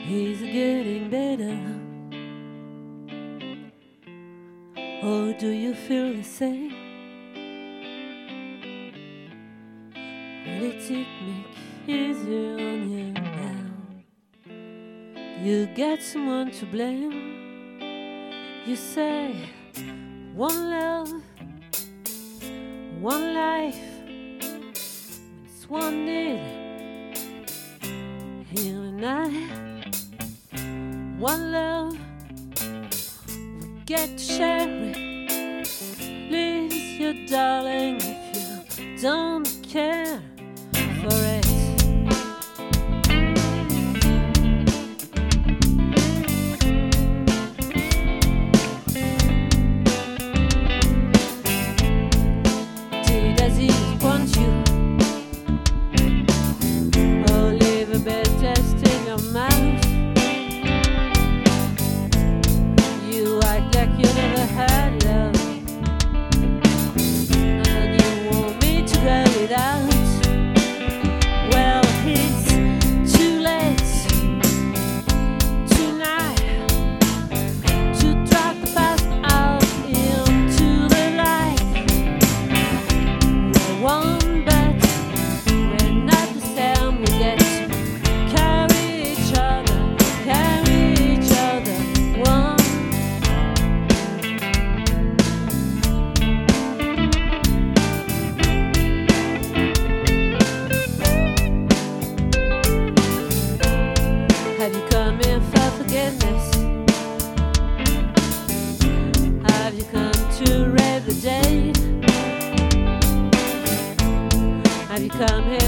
He's getting better. Or do you feel the same? Will it make easier on you now? You got someone to blame. You say one love, one life, it's one need. Here and I, one love, we get to share it. Please, you darling, if you don't care for it. Does he want you? Or leave a bad taste in your mouth? You act like you never had love, and you want me to spell it out. Well, it's too late tonight to drag the past out into the light. We're one, but we're not the same. We get to carry each other one. Have you come in for forgiveness? Have you come to read the day? Have you come here